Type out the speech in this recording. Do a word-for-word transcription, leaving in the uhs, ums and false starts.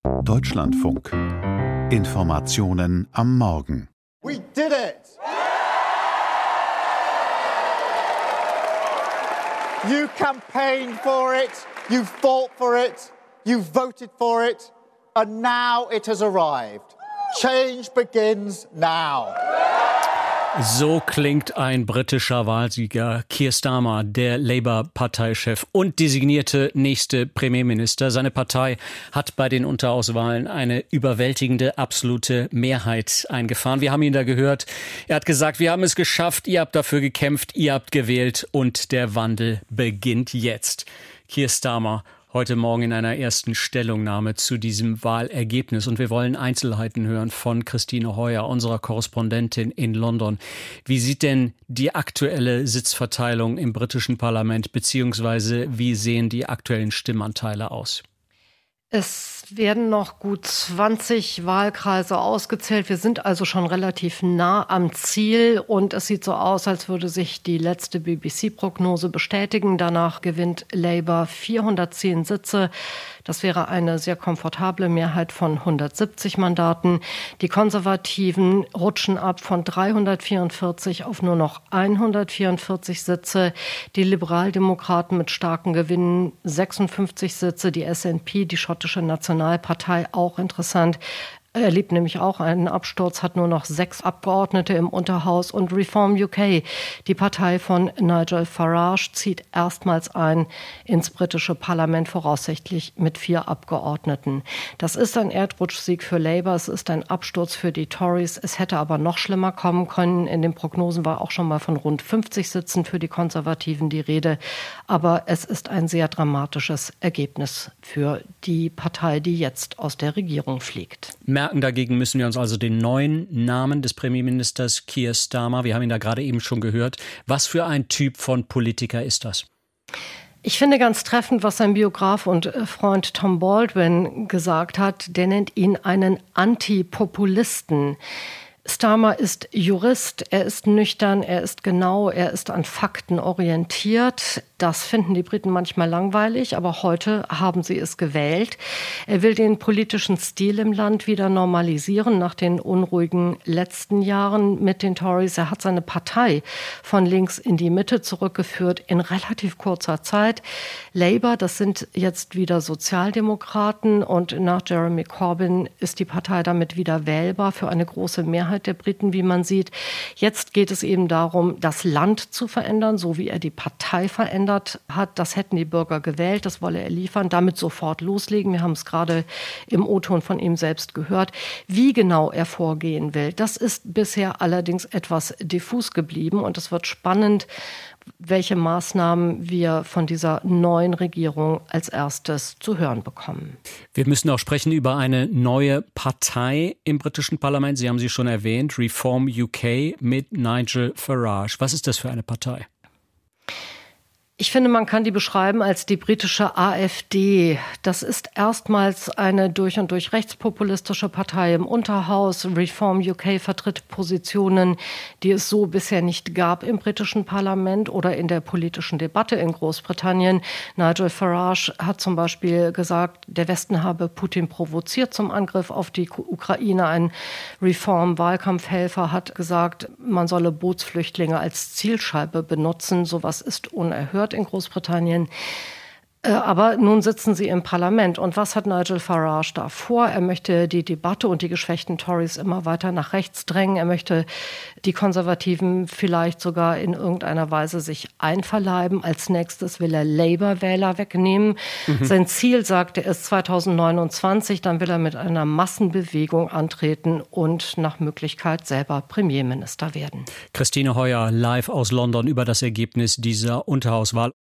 Deutschlandfunk. Informationen am Morgen. We did it! You campaigned for it, you fought for it, you voted for it, and now it has arrived. Change begins now. So klingt ein britischer Wahlsieger, Keir Starmer, der Labour-Parteichef und designierte nächste Premierminister. Seine Partei hat bei den Unterhauswahlen eine überwältigende, absolute Mehrheit eingefahren. Wir haben ihn da gehört. Er hat gesagt, wir haben es geschafft, ihr habt dafür gekämpft, ihr habt gewählt und der Wandel beginnt jetzt. Keir Starmer heute Morgen in einer ersten Stellungnahme zu diesem Wahlergebnis. Und wir wollen Einzelheiten hören von Christine Heuer, unserer Korrespondentin in London. Wie sieht denn die aktuelle Sitzverteilung im britischen Parlament, beziehungsweise wie sehen die aktuellen Stimmanteile aus? Es werden noch gut zwanzig Wahlkreise ausgezählt. Wir sind also schon relativ nah am Ziel und es sieht so aus, als würde sich die letzte B B C-Prognose bestätigen. Danach gewinnt Labour vierhundertzehn Sitze. Das wäre eine sehr komfortable Mehrheit von hundertsiebzig Mandaten. Die Konservativen rutschen ab von dreihundertvierundvierzig auf nur noch hundertvierundvierzig Sitze. Die Liberaldemokraten mit starken Gewinnen sechsundfünfzig Sitze. Die S N P, die schottische Nationalpartei, auch interessant, erlebt nämlich auch einen Absturz, hat nur noch sechs Abgeordnete im Unterhaus. Und Reform U K, die Partei von Nigel Farage, zieht erstmals ein ins britische Parlament, voraussichtlich mit vier Abgeordneten. Das ist ein Erdrutschsieg für Labour, es ist ein Absturz für die Tories. Es hätte aber noch schlimmer kommen können. In den Prognosen war auch schon mal von rund fünfzig Sitzen für die Konservativen die Rede. Aber es ist ein sehr dramatisches Ergebnis für die Partei, die jetzt aus der Regierung fliegt. Merken dagegen müssen wir uns also den neuen Namen des Premierministers Keir Starmer, wir haben ihn da gerade eben schon gehört. Was für ein Typ von Politiker ist das? Ich finde ganz treffend, was sein Biograf und Freund Tom Baldwin gesagt hat. Der nennt ihn einen Antipopulisten. Starmer ist Jurist, er ist nüchtern, er ist genau, er ist an Fakten orientiert. Das finden die Briten manchmal langweilig, aber heute haben sie es gewählt. Er will den politischen Stil im Land wieder normalisieren nach den unruhigen letzten Jahren mit den Tories. Er hat seine Partei von links in die Mitte zurückgeführt in relativ kurzer Zeit. Labour, das sind jetzt wieder Sozialdemokraten und nach Jeremy Corbyn ist die Partei damit wieder wählbar für eine große Mehrheit der Briten, wie man sieht. Jetzt geht es eben darum, das Land zu verändern, so wie er die Partei verändert hat. Das hätten die Bürger gewählt, das wolle er liefern, damit sofort loslegen. Wir haben es gerade im O-Ton von ihm selbst gehört. Wie genau er vorgehen will, das ist bisher allerdings etwas diffus geblieben und es wird spannend, welche Maßnahmen wir von dieser neuen Regierung als erstes zu hören bekommen. Wir müssen auch sprechen über eine neue Partei im britischen Parlament. Sie haben sie schon erwähnt, Reform U K mit Nigel Farage. Was ist das für eine Partei? Ich finde, man kann die beschreiben als die britische A f D. Das ist erstmals eine durch und durch rechtspopulistische Partei im Unterhaus. Reform U K vertritt Positionen, die es so bisher nicht gab im britischen Parlament oder in der politischen Debatte in Großbritannien. Nigel Farage hat zum Beispiel gesagt, der Westen habe Putin provoziert zum Angriff auf die Ukraine. Ein Reform-Wahlkampfhelfer hat gesagt, man solle Bootsflüchtlinge als Zielscheibe benutzen. Sowas ist unerhört in Großbritannien. Aber nun sitzen sie im Parlament. Und was hat Nigel Farage da vor? Er möchte die Debatte und die geschwächten Tories immer weiter nach rechts drängen. Er möchte die Konservativen vielleicht sogar in irgendeiner Weise sich einverleiben. Als nächstes will er Labour-Wähler wegnehmen. Mhm. Sein Ziel, sagt er, ist zweitausendneunundzwanzig. Dann will er mit einer Massenbewegung antreten und nach Möglichkeit selber Premierminister werden. Christine Heuer live aus London über das Ergebnis dieser Unterhauswahl.